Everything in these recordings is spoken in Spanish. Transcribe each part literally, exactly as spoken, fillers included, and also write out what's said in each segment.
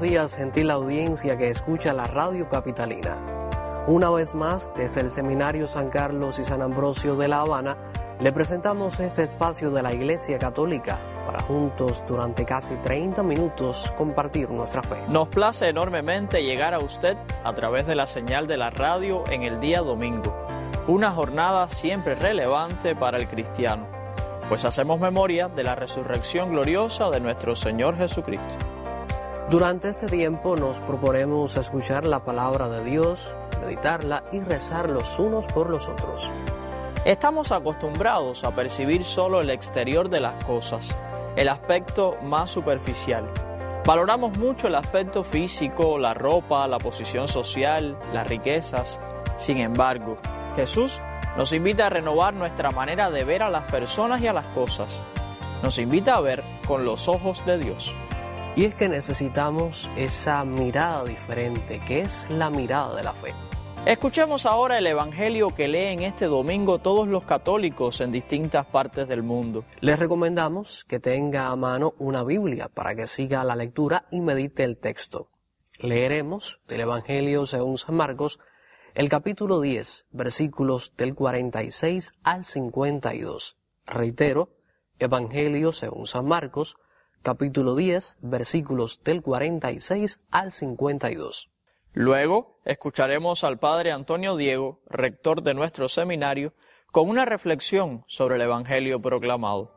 días, gentil audiencia que escucha la Radio Capitalina. Una vez más, desde el Seminario San Carlos y San Ambrosio de La Habana, le presentamos este espacio de la Iglesia Católica para juntos durante casi treinta minutos compartir nuestra fe. Nos place enormemente llegar a usted a través de la señal de la radio en el día domingo, una jornada siempre relevante para el cristiano, pues hacemos memoria de la resurrección gloriosa de nuestro Señor Jesucristo. Durante este tiempo nos proponemos escuchar la palabra de Dios, meditarla y rezar los unos por los otros. Estamos acostumbrados a percibir solo el exterior de las cosas, el aspecto más superficial. Valoramos mucho el aspecto físico, la ropa, la posición social, las riquezas. Sin embargo, Jesús nos invita a renovar nuestra manera de ver a las personas y a las cosas. Nos invita a ver con los ojos de Dios. Y es que necesitamos esa mirada diferente, que es la mirada de la fe. Escuchemos ahora el Evangelio que leen este domingo todos los católicos en distintas partes del mundo. Les recomendamos que tenga a mano una Biblia para que siga la lectura y medite el texto. Leeremos del Evangelio según San Marcos, el capítulo diez, versículos del cuarenta y seis al cincuenta y dos. Reitero, Evangelio según San Marcos, capítulo diez, versículos del cuarenta y seis al cincuenta y dos. Luego, escucharemos al Padre Antonio Diego, rector de nuestro seminario, con una reflexión sobre el Evangelio proclamado.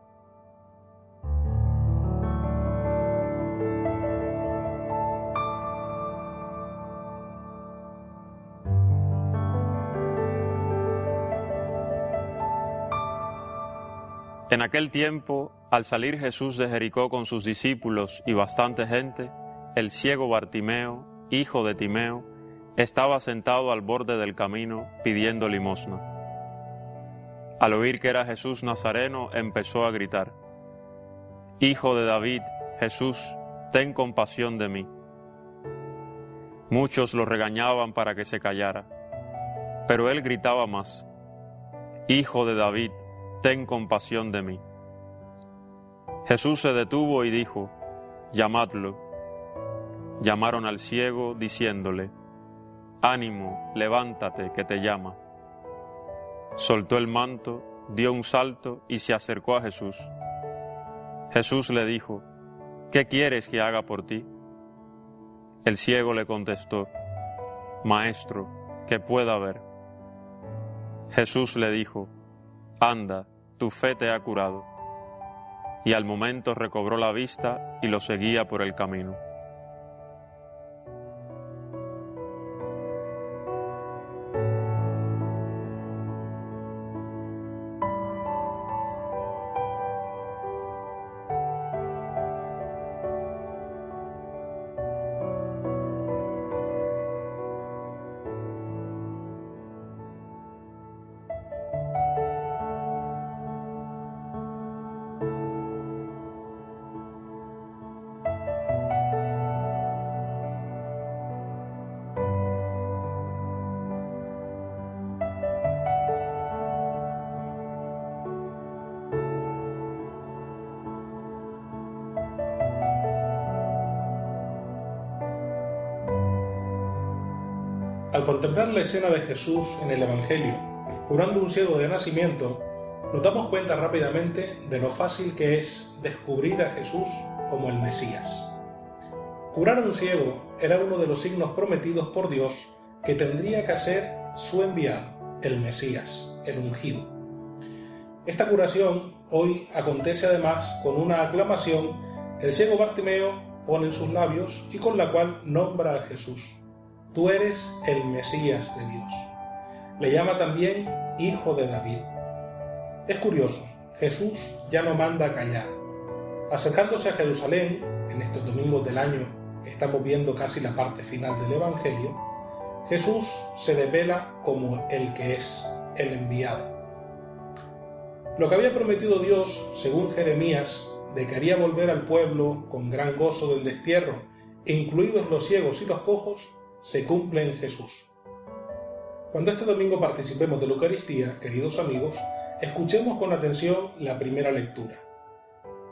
En aquel tiempo, al salir Jesús de Jericó con sus discípulos y bastante gente, el ciego Bartimeo, hijo de Timeo, estaba sentado al borde del camino pidiendo limosna. Al oír que era Jesús Nazareno, empezó a gritar: «Hijo de David, Jesús, ten compasión de mí». Muchos lo regañaban para que se callara, pero él gritaba más: «Hijo de David, ten compasión de mí». Jesús se detuvo y dijo: «Llamadlo». Llamaron al ciego, diciéndole: «Ánimo, levántate, que te llama». Soltó el manto, dio un salto y se acercó a Jesús. Jesús le dijo: «¿Qué quieres que haga por ti?». El ciego le contestó: «Maestro, que pueda ver». Jesús le dijo: «Anda, tu fe te ha curado». Y al momento recobró la vista y lo seguía por el camino. Al contemplar la escena de Jesús en el Evangelio, curando un ciego de nacimiento, nos damos cuenta rápidamente de lo fácil que es descubrir a Jesús como el Mesías. Curar a un ciego era uno de los signos prometidos por Dios que tendría que hacer su enviado, el Mesías, el ungido. Esta curación hoy acontece además con una aclamación que el ciego Bartimeo pone en sus labios y con la cual nombra a Jesús: «Tú eres el Mesías de Dios». Le llama también Hijo de David. Es curioso, Jesús ya no manda callar. Acercándose a Jerusalén, en estos domingos del año, estamos viendo casi la parte final del Evangelio, Jesús se devela como el que es, el enviado. Lo que había prometido Dios, según Jeremías, de que haría volver al pueblo con gran gozo del destierro, incluidos los ciegos y los cojos, se cumple en Jesús. Cuando este domingo participemos de la Eucaristía, queridos amigos, escuchemos con atención la primera lectura.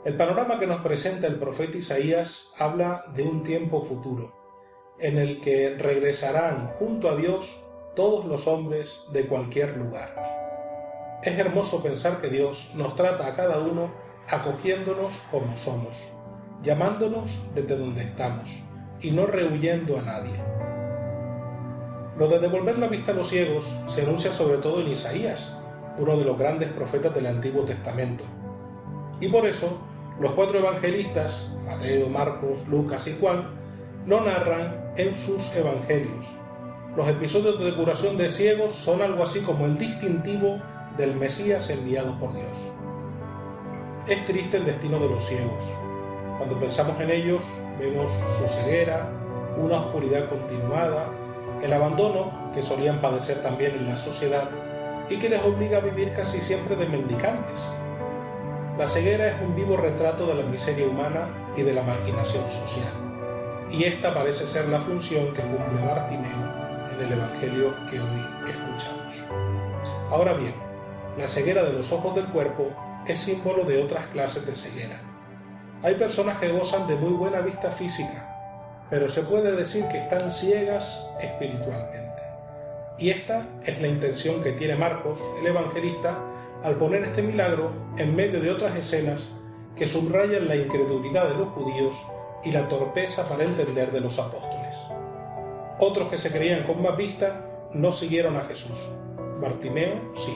El panorama que nos presenta el profeta Isaías habla de un tiempo futuro, en el que regresarán junto a Dios todos los hombres de cualquier lugar. Es hermoso pensar que Dios nos trata a cada uno acogiéndonos como somos, llamándonos desde donde estamos y no rehuyendo a nadie. Lo de devolver la vista a los ciegos se anuncia sobre todo en Isaías, uno de los grandes profetas del Antiguo Testamento. Y por eso, los cuatro evangelistas, Mateo, Marcos, Lucas y Juan, lo narran en sus evangelios. Los episodios de curación de ciegos son algo así como el distintivo del Mesías enviado por Dios. Es triste el destino de los ciegos. Cuando pensamos en ellos, vemos su ceguera, una oscuridad continuada, el abandono que solían padecer también en la sociedad y que les obliga a vivir casi siempre de mendicantes. La ceguera es un vivo retrato de la miseria humana y de la marginación social, y esta parece ser la función que cumple Bartimeo en el Evangelio que hoy escuchamos. Ahora bien, la ceguera de los ojos del cuerpo es símbolo de otras clases de ceguera. Hay personas que gozan de muy buena vista física, pero se puede decir que están ciegas espiritualmente. Y esta es la intención que tiene Marcos, el evangelista, al poner este milagro en medio de otras escenas que subrayan la incredulidad de los judíos y la torpeza para entender de los apóstoles. Otros que se creían con más vista no siguieron a Jesús. Bartimeo sí.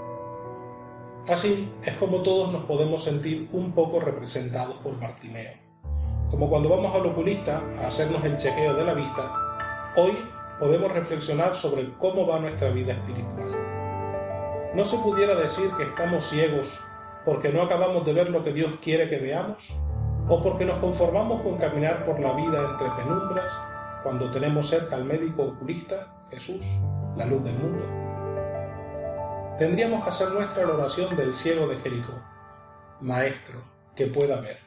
Así es como todos nos podemos sentir un poco representados por Bartimeo. Como cuando vamos al oculista a hacernos el chequeo de la vista, hoy podemos reflexionar sobre cómo va nuestra vida espiritual. ¿No se pudiera decir que estamos ciegos porque no acabamos de ver lo que Dios quiere que veamos? ¿O porque nos conformamos con caminar por la vida entre penumbras cuando tenemos cerca al médico oculista, Jesús, la luz del mundo? Tendríamos que hacer nuestra la oración del ciego de Jericó: Maestro, que pueda ver.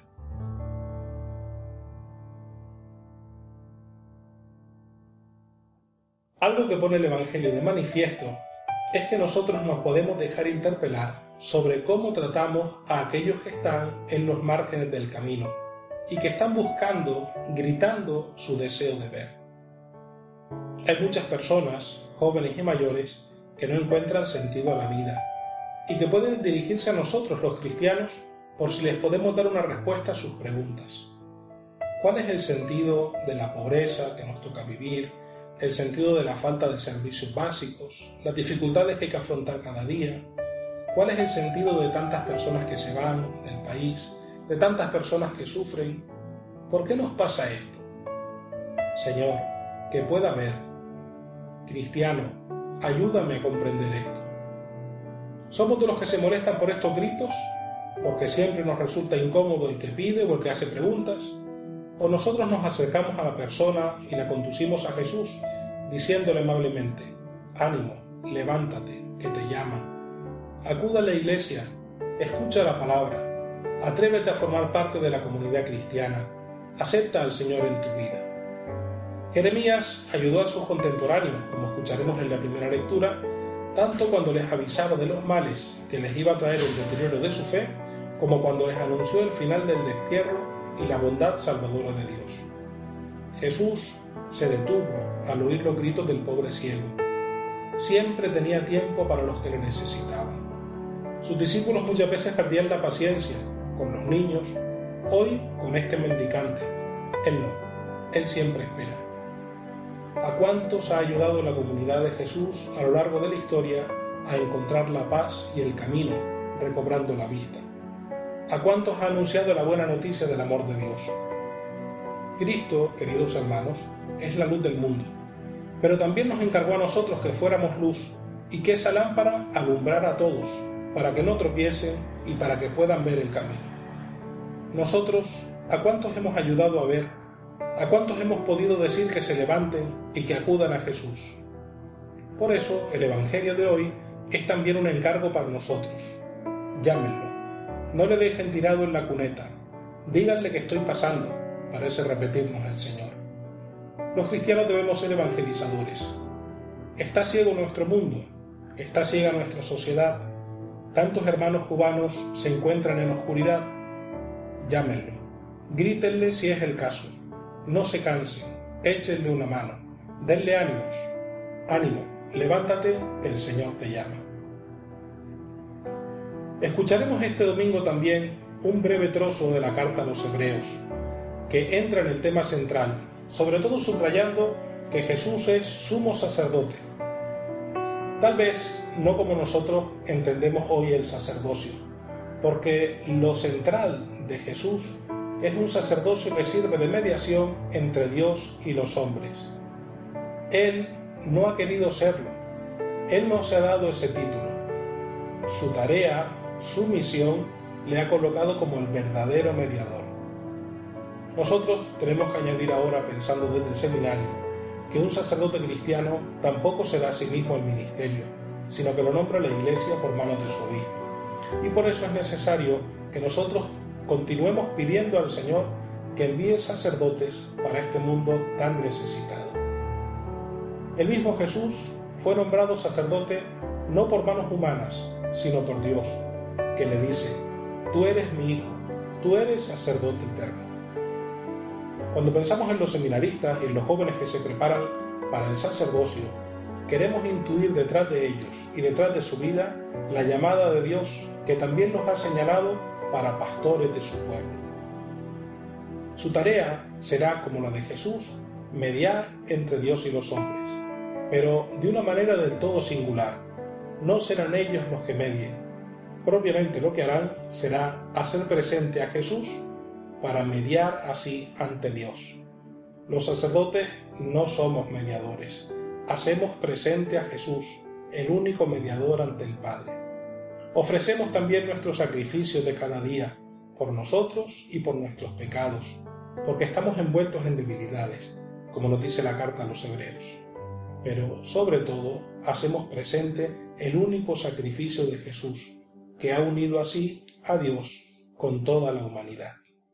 Algo que pone el Evangelio de manifiesto es que nosotros nos podemos dejar interpelar sobre cómo tratamos a aquellos que están en los márgenes del camino y que están buscando, gritando su deseo de ver. Hay muchas personas, jóvenes y mayores, que no encuentran sentido a la vida y que pueden dirigirse a nosotros los cristianos por si les podemos dar una respuesta a sus preguntas. ¿Cuál es el sentido de la pobreza que nos toca vivir? El sentido de la falta de servicios básicos, las dificultades que hay que afrontar cada día. ¿Cuál es el sentido de tantas personas que se van del país, de tantas personas que sufren? ¿Por qué nos pasa esto? Señor, que pueda ver. Cristiano, ayúdame a comprender esto. ¿Somos de los que se molestan por estos gritos? ¿Porque siempre nos resulta incómodo el que pide o el que hace preguntas? ¿O nosotros nos acercamos a la persona y la conducimos a Jesús, diciéndole amablemente: ánimo, levántate, que te llaman? Acuda a la iglesia, escucha la palabra, atrévete a formar parte de la comunidad cristiana, acepta al Señor en tu vida. Jeremías ayudó a sus contemporáneos, como escucharemos en la primera lectura, tanto cuando les avisaba de los males que les iba a traer el deterioro de su fe, como cuando les anunció el final del destierro y la bondad salvadora de Dios. Jesús se detuvo al oír los gritos del pobre ciego. Siempre tenía tiempo para los que le necesitaban. Sus discípulos muchas veces perdían la paciencia con los niños, hoy con este mendicante. Él no, Él siempre espera. ¿A cuántos ha ayudado la comunidad de Jesús a lo largo de la historia a encontrar la paz y el camino, recobrando la vista? ¿A cuántos ha anunciado la buena noticia del amor de Dios? Cristo, queridos hermanos, es la luz del mundo, pero también nos encargó a nosotros que fuéramos luz y que esa lámpara alumbrara a todos, para que no tropiecen y para que puedan ver el camino. Nosotros, ¿a cuántos hemos ayudado a ver? ¿A cuántos hemos podido decir que se levanten y que acudan a Jesús? Por eso, el Evangelio de hoy es también un encargo para nosotros. Llámenlo. No le dejen tirado en la cuneta. Díganle que estoy pasando, parece repetirnos el Señor. Los cristianos debemos ser evangelizadores. Está ciego nuestro mundo, está ciega nuestra sociedad. Tantos hermanos cubanos se encuentran en oscuridad. llámenlo, grítenle si es el caso, no se cansen, échenle una mano, denle ánimos, ánimo, levántate, el Señor te llama. Escucharemos este domingo también un breve trozo de la carta a los Hebreos, que entra en el tema central, sobre todo subrayando que Jesús es sumo sacerdote. Tal vez no como nosotros entendemos hoy el sacerdocio, porque lo central de Jesús es un sacerdocio que sirve de mediación entre Dios y los hombres. Él no ha querido serlo, Él no se ha dado ese título. Su tarea, su misión, le ha colocado como el verdadero mediador. Nosotros tenemos que añadir ahora, pensando desde el seminario, que un sacerdote cristiano tampoco se da a sí mismo el ministerio, sino que lo nombra la Iglesia por manos de su obispo. Y por eso es necesario que nosotros continuemos pidiendo al Señor que envíe sacerdotes para este mundo tan necesitado. El mismo Jesús fue nombrado sacerdote no por manos humanas, sino por Dios, que le dice: tú eres mi hijo, tú eres sacerdote eterno. Cuando pensamos en los seminaristas y en los jóvenes que se preparan para el sacerdocio, queremos intuir detrás de ellos y detrás de su vida la llamada de Dios, que también los ha señalado para pastores de su pueblo. Su tarea será, como la de Jesús, mediar entre Dios y los hombres, pero de una manera del todo singular. No serán ellos los que medien. Propiamente lo que harán será hacer presente a Jesús para mediar así ante Dios. Los sacerdotes no somos mediadores, hacemos presente a Jesús, el único mediador ante el Padre. Ofrecemos también nuestro sacrificio de cada día, por nosotros y por nuestros pecados, porque estamos envueltos en debilidades, como nos dice la carta a los Hebreos. Pero, sobre todo, hacemos presente el único sacrificio de Jesús, que ha unido así a Dios con toda la humanidad.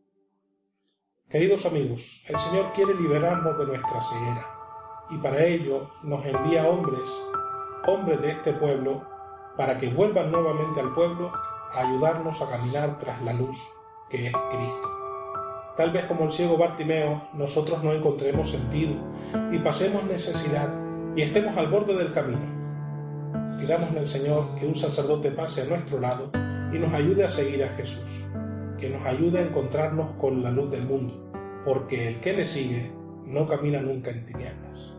Queridos amigos, el Señor quiere liberarnos de nuestra ceguera, y para ello nos envía hombres, hombres de este pueblo, para que vuelvan nuevamente al pueblo a ayudarnos a caminar tras la luz que es Cristo. Tal vez como el ciego Bartimeo, nosotros no encontremos sentido y pasemos necesidad y estemos al borde del camino. Pidámosle al Señor que un sacerdote pase a nuestro lado y nos ayude a seguir a Jesús, que nos ayude a encontrarnos con la luz del mundo, porque el que le sigue no camina nunca en tinieblas.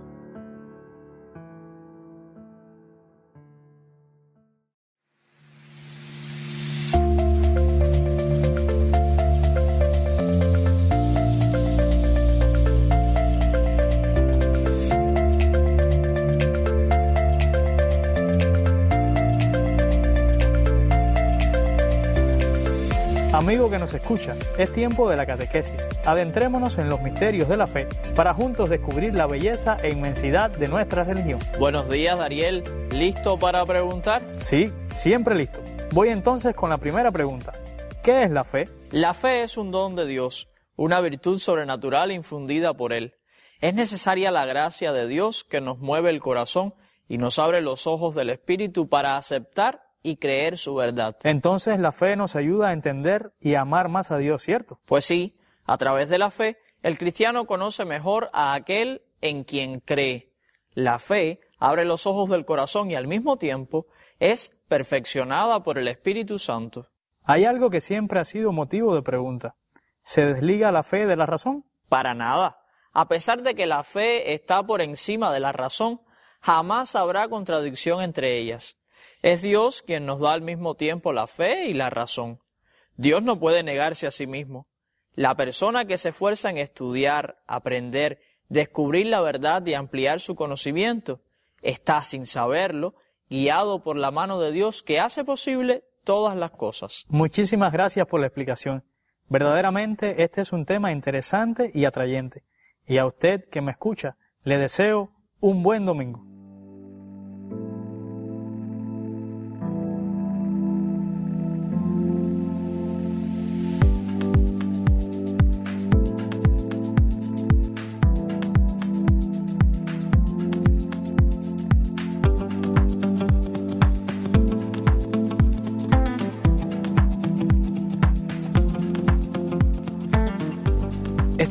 Amigo que nos escucha, es tiempo de la catequesis. Adentrémonos en los misterios de la fe para juntos descubrir la belleza e inmensidad de nuestra religión. Buenos días, Dariel. ¿Listo para preguntar? Sí, siempre listo. Voy entonces con la primera pregunta. ¿Qué es la fe? La fe es un don de Dios, una virtud sobrenatural infundida por Él. Es necesaria la gracia de Dios que nos mueve el corazón y nos abre los ojos del Espíritu para aceptar y creer su verdad. Entonces la fe nos ayuda a entender y a amar más a Dios, ¿cierto? Pues sí, a través de la fe, el cristiano conoce mejor a aquel en quien cree. La fe abre los ojos del corazón y al mismo tiempo es perfeccionada por el Espíritu Santo. Hay algo que siempre ha sido motivo de pregunta. ¿Se desliga la fe de la razón? Para nada. A pesar de que la fe está por encima de la razón, jamás habrá contradicción entre ellas. Es Dios quien nos da al mismo tiempo la fe y la razón. Dios no puede negarse a sí mismo. La persona que se esfuerza en estudiar, aprender, descubrir la verdad y ampliar su conocimiento, está, sin saberlo, guiado por la mano de Dios que hace posible todas las cosas. Muchísimas gracias por la explicación. Verdaderamente este es un tema interesante y atrayente. Y a usted que me escucha, le deseo un buen domingo.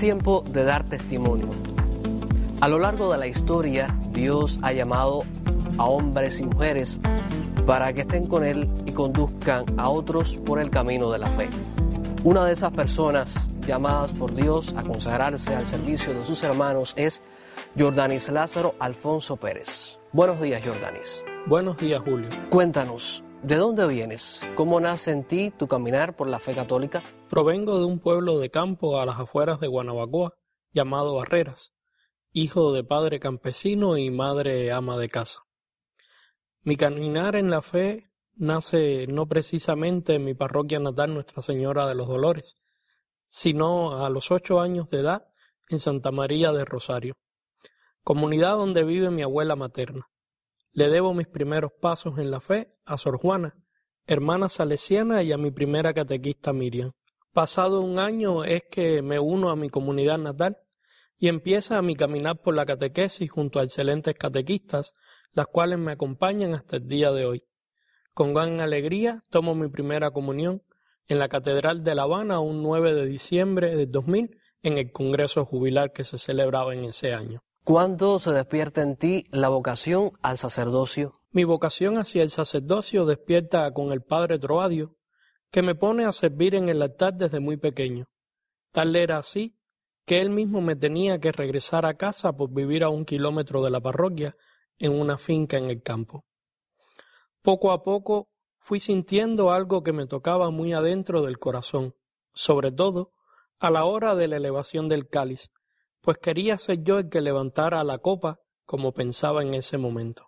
tiempo de dar testimonio. A lo largo de la historia, Dios ha llamado a hombres y mujeres para que estén con Él y conduzcan a otros por el camino de la fe. Una de esas personas llamadas por Dios a consagrarse al servicio de sus hermanos es Jordanis Lázaro Alfonso Pérez. Buenos días, Jordanis. Buenos días, Julio. Cuéntanos, ¿de dónde vienes? ¿Cómo nace en ti tu caminar por la fe católica? Provengo de un pueblo de campo a las afueras de Guanabacoa, llamado Barreras, hijo de padre campesino y madre ama de casa. Mi caminar en la fe nace no precisamente en mi parroquia natal Nuestra Señora de los Dolores, sino a los ocho años de edad en Santa María de Rosario, comunidad donde vive mi abuela materna. Le debo mis primeros pasos en la fe a Sor Juana, hermana salesiana, y a mi primera catequista Miriam. Pasado un año es que me uno a mi comunidad natal y empieza mi caminar por la catequesis junto a excelentes catequistas, las cuales me acompañan hasta el día de hoy. Con gran alegría tomo mi primera comunión en la Catedral de La Habana un nueve de diciembre del dos mil en el Congreso Jubilar que se celebraba en ese año. ¿Cuándo se despierta en ti la vocación al sacerdocio? Mi vocación hacia el sacerdocio despierta con el padre Troadio, que me pone a servir en el altar desde muy pequeño. Tal era así que él mismo me tenía que regresar a casa por vivir a un kilómetro de la parroquia en una finca en el campo. Poco a poco fui sintiendo algo que me tocaba muy adentro del corazón, sobre todo a la hora de la elevación del cáliz, pues quería ser yo el que levantara la copa como pensaba en ese momento.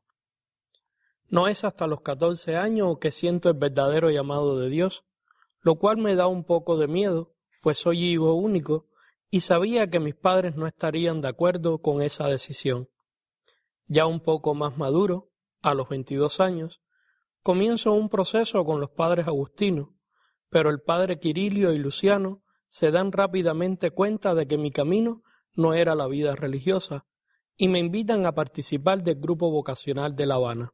No es hasta los catorce años que siento el verdadero llamado de Dios, lo cual me da un poco de miedo, pues soy hijo único y sabía que mis padres no estarían de acuerdo con esa decisión. Ya un poco más maduro, a los veintidós años, comienzo un proceso con los padres agustinos, pero el padre Quirilio y Luciano se dan rápidamente cuenta de que mi camino no era la vida religiosa y me invitan a participar del grupo vocacional de La Habana.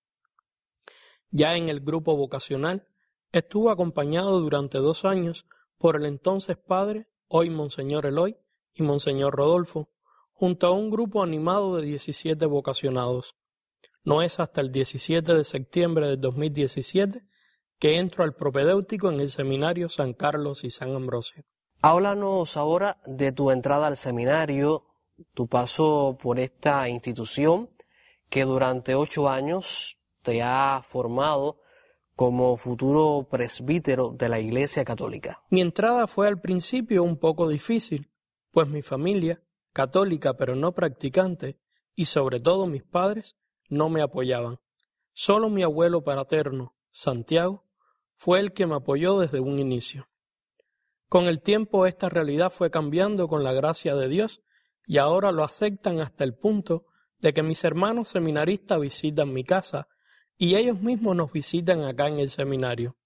Ya en el grupo vocacional estuve acompañado durante dos años por el entonces padre, hoy Monseñor Eloy, y Monseñor Rodolfo, junto a un grupo animado de diecisiete vocacionados. No es hasta el diecisiete de septiembre del dos mil diecisiete que entro al propedéutico en el seminario San Carlos y San Ambrosio. Háblanos ahora de tu entrada al seminario, tu paso por esta institución que durante ocho años te ha formado como futuro presbítero de la Iglesia Católica. Mi entrada fue al principio un poco difícil, pues mi familia, católica pero no practicante, y sobre todo mis padres, no me apoyaban. Solo mi abuelo paterno, Santiago, fue el que me apoyó desde un inicio. Con el tiempo esta realidad fue cambiando con la gracia de Dios y ahora lo aceptan hasta el punto de que mis hermanos seminaristas visitan mi casa y ellos mismos nos visitan acá en el seminario.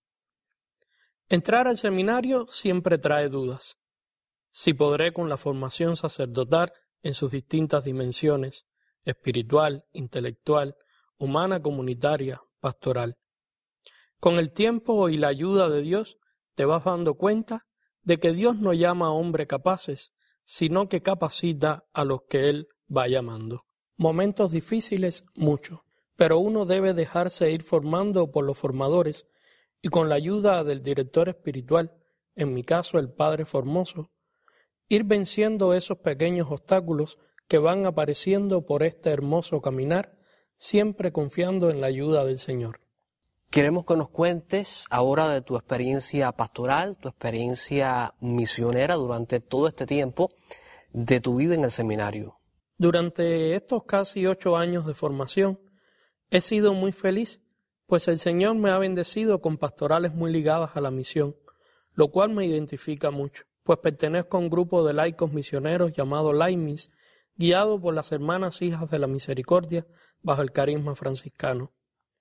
Entrar al seminario siempre trae dudas. Si podré con la formación sacerdotal en sus distintas dimensiones, espiritual, intelectual, humana, comunitaria, pastoral. Con el tiempo y la ayuda de Dios te vas dando cuenta de que Dios no llama a hombres capaces, sino que capacita a los que Él va llamando. Momentos difíciles, mucho, pero uno debe dejarse ir formando por los formadores y con la ayuda del director espiritual, en mi caso el Padre Formoso, ir venciendo esos pequeños obstáculos que van apareciendo por este hermoso caminar, siempre confiando en la ayuda del Señor. Queremos que nos cuentes ahora de tu experiencia pastoral, tu experiencia misionera durante todo este tiempo de tu vida en el seminario. Durante estos casi ocho años de formación he sido muy feliz, pues el Señor me ha bendecido con pastorales muy ligadas a la misión, lo cual me identifica mucho, pues pertenezco a un grupo de laicos misioneros llamado Laimis, guiado por las hermanas hijas de la misericordia bajo el carisma franciscano.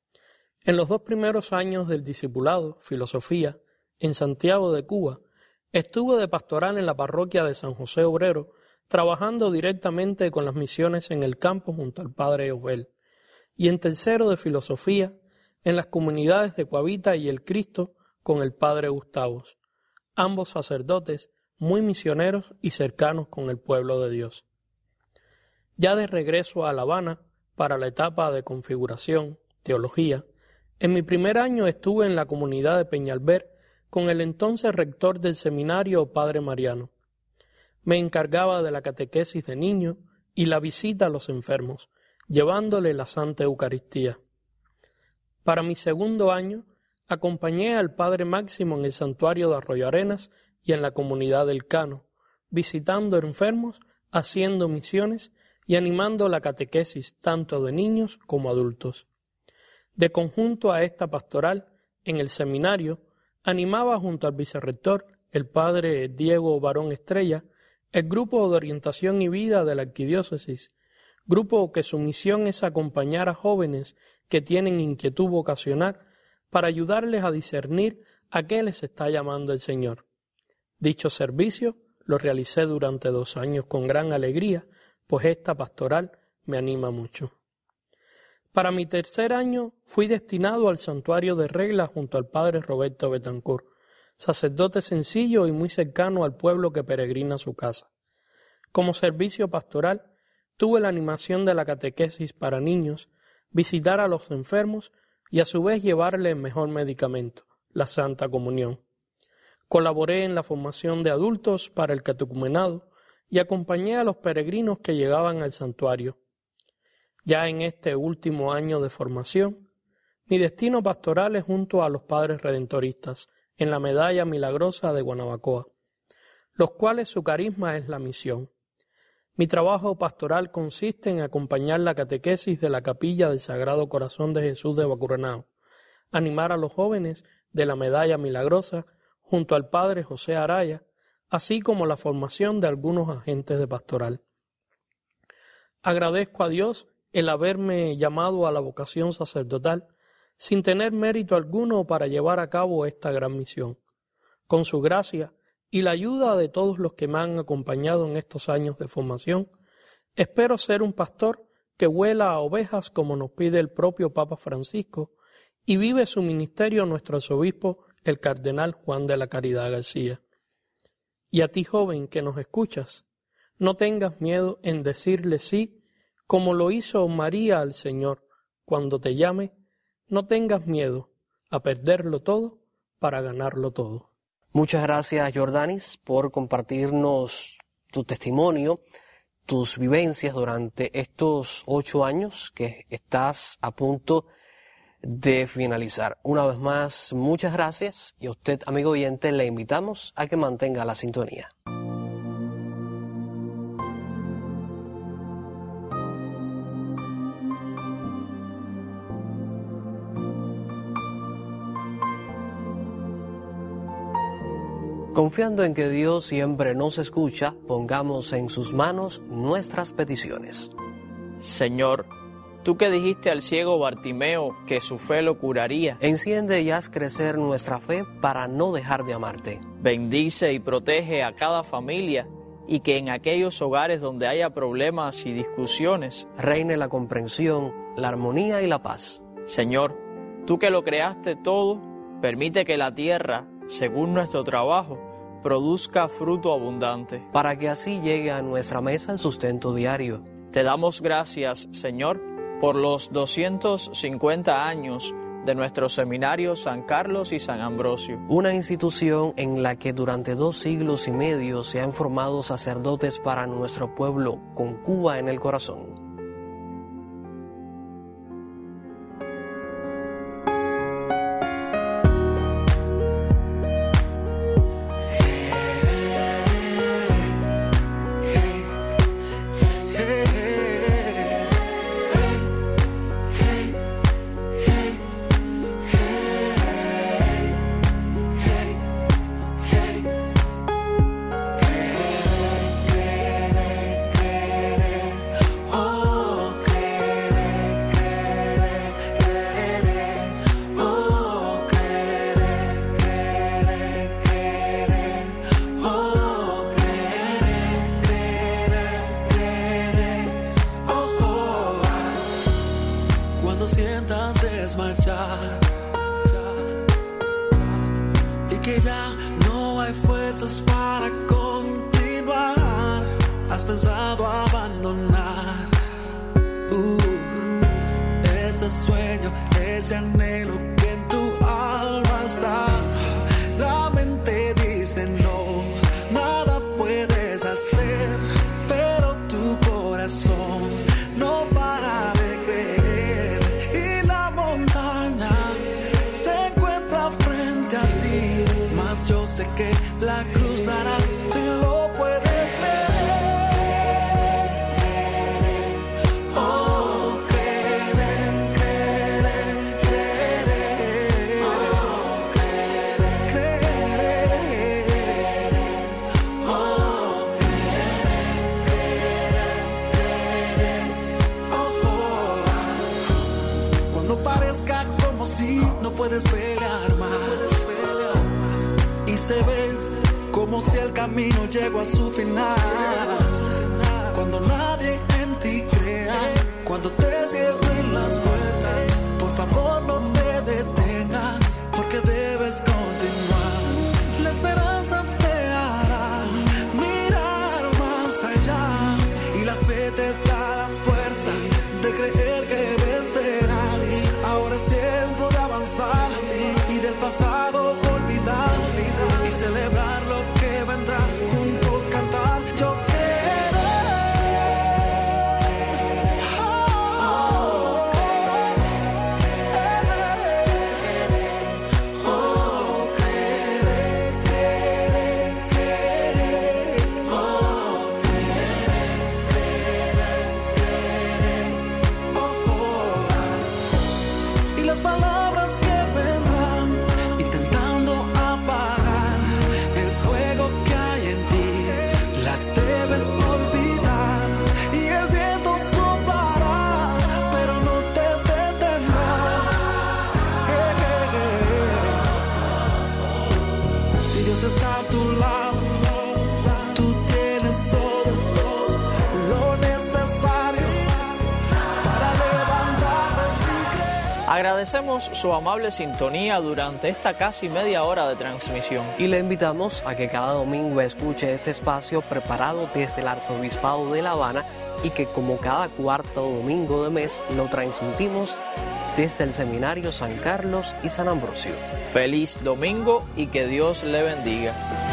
En los dos primeros años del discipulado, filosofía, en Santiago de Cuba, estuve de pastoral en la parroquia de San José Obrero, trabajando directamente con las misiones en el campo junto al padre Obel, y en tercero de filosofía, en las comunidades de Coavita y el Cristo con el padre Gustavos, ambos sacerdotes muy misioneros y cercanos con el pueblo de Dios. Ya de regreso a La Habana para la etapa de configuración, teología, en mi primer año estuve en la comunidad de Peñalver con el entonces rector del seminario, Padre Mariano. Me encargaba de la catequesis de niños y la visita a los enfermos, llevándole la Santa Eucaristía. Para mi segundo año, acompañé al Padre Máximo en el santuario de Arroyo Arenas y en la comunidad del Cano, visitando enfermos, haciendo misiones y animando la catequesis tanto de niños como adultos. De conjunto a esta pastoral, en el seminario, animaba junto al vicerrector, el Padre Diego Barón Estrella, el grupo de orientación y vida de la arquidiócesis, grupo que su misión es acompañar a jóvenes que tienen inquietud vocacional para ayudarles a discernir a qué les está llamando el Señor. Dicho servicio lo realicé durante dos años con gran alegría, pues esta pastoral me anima mucho. Para mi tercer año fui destinado al santuario de Regla junto al Padre Roberto Betancourt, sacerdote sencillo y muy cercano al pueblo que peregrina a su casa. Como servicio pastoral, tuve la animación de la catequesis para niños, visitar a los enfermos y a su vez llevarle el mejor medicamento, la Santa Comunión. Colaboré en la formación de adultos para el catecumenado y acompañé a los peregrinos que llegaban al santuario. Ya en este último año de formación, mi destino pastoral es junto a los Padres Redentoristas, en la Medalla Milagrosa de Guanabacoa, los cuales su carisma es la misión. Mi trabajo pastoral consiste en acompañar la catequesis de la Capilla del Sagrado Corazón de Jesús de Bacuranao, animar a los jóvenes de la Medalla Milagrosa junto al Padre José Araya, así como la formación de algunos agentes de pastoral. Agradezco a Dios el haberme llamado a la vocación sacerdotal sin tener mérito alguno para llevar a cabo esta gran misión. Con su gracia y la ayuda de todos los que me han acompañado en estos años de formación, espero ser un pastor que huela a ovejas como nos pide el propio Papa Francisco y vive su ministerio nuestro arzobispo, el cardenal Juan de la Caridad García. Y a ti, joven, que nos escuchas, no tengas miedo en decirle sí, como lo hizo María al Señor. Cuando te llame, no tengas miedo a perderlo todo para ganarlo todo. Muchas gracias, Jordanis, por compartirnos tu testimonio, tus vivencias durante estos ocho años que estás a punto de finalizar. Una vez más, muchas gracias, y a usted, amigo oyente, le invitamos a que mantenga la sintonía. Confiando en que Dios siempre nos escucha, pongamos en sus manos nuestras peticiones. Señor, tú que dijiste al ciego Bartimeo que su fe lo curaría, enciende y haz crecer nuestra fe para no dejar de amarte. Bendice y protege a cada familia y que en aquellos hogares donde haya problemas y discusiones reine la comprensión, la armonía y la paz. Señor, tú que lo creaste todo, permite que la tierra, según nuestro trabajo, produzca fruto abundante, para que así llegue a nuestra mesa el sustento diario. Te damos gracias, Señor, por los doscientos cincuenta años de nuestro seminario San Carlos y San Ambrosio, una institución en la que durante dos siglos y medio se han formado sacerdotes para nuestro pueblo, con Cuba en el corazón. Y que ya no hay fuerzas para correr. pensado abandonar. Uh, ese sueño, ese anhelo que en tu alma está. La mente dice no, nada puedes hacer, pero tu corazón no para de creer. Y la montaña se encuentra frente a ti, mas yo sé que la cruzarás si lo puedes ver. Oh, creer, creer, creer. Oh, creer, creer. Oh, creer, creer, creer. Oh, oh. Cuando parezca como si no puedes pelear más, y se ve como si el camino llegó a su final. Cuando nadie en ti crea, cuando te cierren las puertas, por favor no te detengas, porque debes continuar. La esperanza te hará mirar más allá, y la fe te da la fuerza de creer que vencerás. Ahora es tiempo de avanzar y del pasado olvidar, y celebrar lo que vendrá, juntos cantar. Yo quiero. Oh, oh, querer, querer, querer. Oh, querer, querer, querer. Oh, oh. Y las palabras que vendrán intentando apagar el fuego que hay en ti, las debes olvidar. Y el viento soplará, pero no te detendrá. Eh, eh, eh. Si Dios está a tu lado, tú tienes todo, lo necesario para levantarte y creer. Agradecemos su amable sintonía durante esta casi media hora de transmisión. Y le invitamos a que cada domingo escuche este espacio preparado desde el Arzobispado de La Habana y que como cada cuarto domingo de mes lo transmitimos desde el Seminario San Carlos y San Ambrosio. Feliz domingo y que Dios le bendiga.